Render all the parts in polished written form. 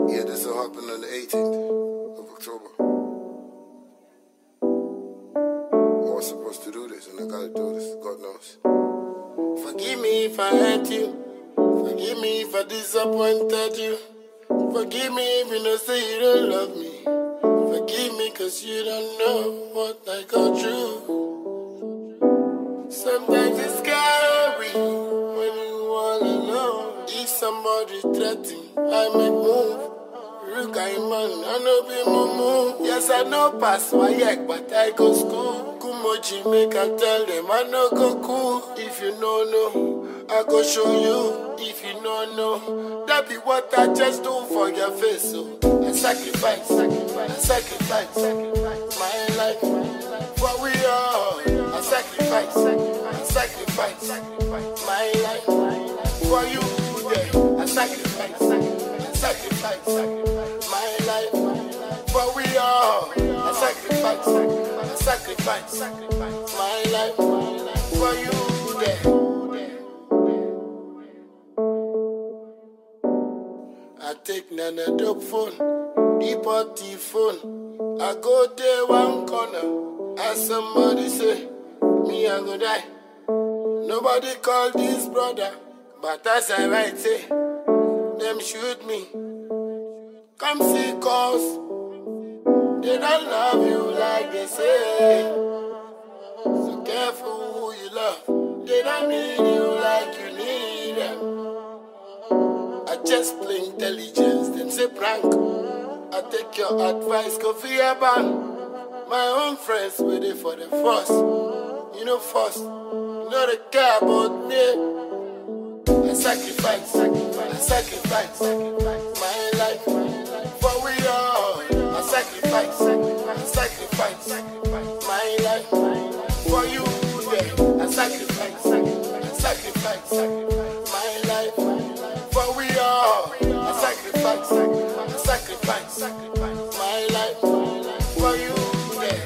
Yeah, this will happen on the 18th of October. I was supposed to do this, and I gotta do this, God knows. Forgive me if I hurt you. Forgive me if I disappointed you. Forgive me if you know say you don't love me. Forgive me cause you don't know what I go through. Sometimes it's scary when you all alone. If somebody threatens, I make move. Look at man, I know be mumu. Yes, I know pass my yak, but I go school. Kumoji make I tell them I no go cool. If you know, I go show you. If you know, that be what I just do for your face. So I sacrifice my life for we all. I sacrifice my life for you. Yeah. I sacrifice my life for we all. I sacrifice my life for you. Yeah. I take Nana dope phone, deep out the phone. I go there one corner, and somebody say, me I go die. Nobody call this brother, but as I write say, them shoot me. Come see cause, they don't love you like they say. So careful who you love, they don't need you like you need them. I just play intelligence, them say prank. I take your advice, go for your band. My own friends waiting for the first. You know first, you know they care about me. I sacrifice my life for we all. I sacrifice my life for you. Yeah. I sacrifice my life for we all. I sacrifice my life for you. Yeah.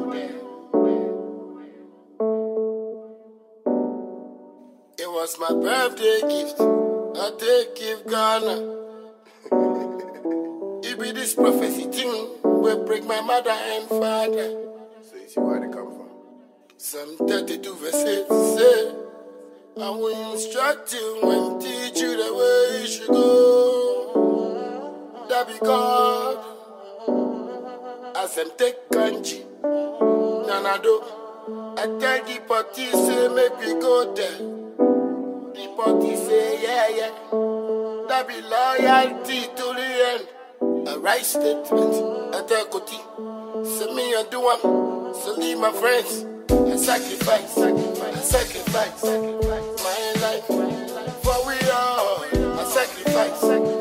It was my birthday gift. I take give Ghana. It be this prophecy thing will break my mother and father. So you see where they come from. Some 32 verses say, I will instruct you and teach you the way you should go. That be God. As them take kanji, Nanado. I tell the party say make we go there. The party say yeah. That be loyalty to the end. A right statement. I tell Koti. Say me and do one. So leave my friends. I sacrifice my life for we all. I sacrifice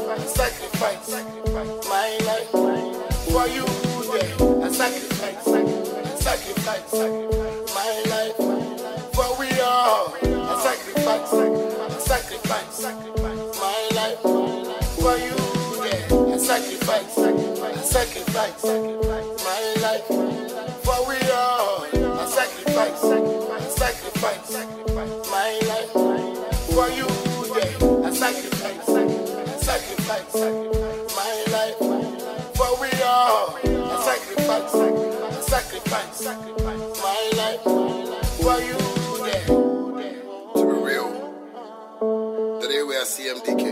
my life for you. Yeah. I sacrifice my life for we all. I sacrifice my life for you. Yeah. I sacrifice my life for we all. I sacrifice my life for you. Yeah. I sacrifice my life for we all. I sacrifice my life for you. Yeah. To be real, the day where I see MDK,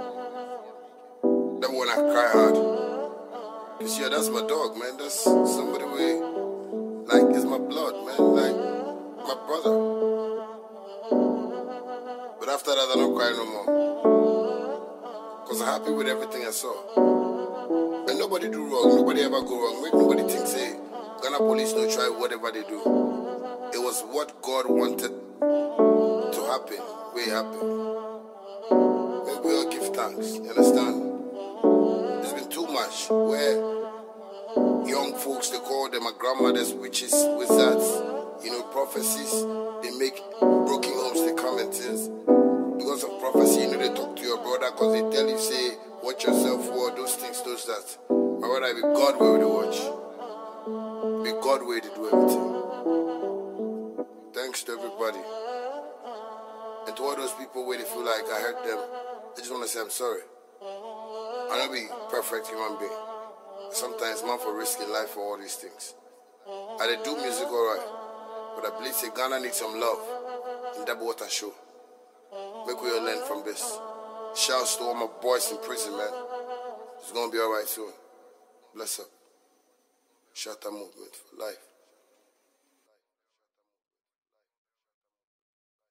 that when I cry hard. Cause yeah, that's my dog, man. That's somebody with, like, it's my blood, man. Like, my brother. But after that, I don't cry no more. Cause I'm happy with everything I saw. And nobody do wrong. Nobody ever go wrong. Make nobody think, say, Ghana police no try whatever they do. It was what God wanted to happen. Way happen. And we all give thanks. You understand? There's been too much where young folks, they call them my grandmothers, witches, wizards, prophecies. They make broken homes, they come and things. Because of prophecy, they talk to your brother because they tell you, say, watch yourself for those things, those that. My brother, be God way to watch. Be God way to do everything. Thanks to everybody. And to all those people where they feel like I hurt them, I just want to say I'm sorry. I I don't be perfect human being. Sometimes man for risking life for all these things. I dey do music alright, but I believe say Ghana needs some love, and that's what I show. Make we all learn from this. Shouts to all my boys in prison, man. It's gonna be alright soon. Bless up. Shatta movement for life.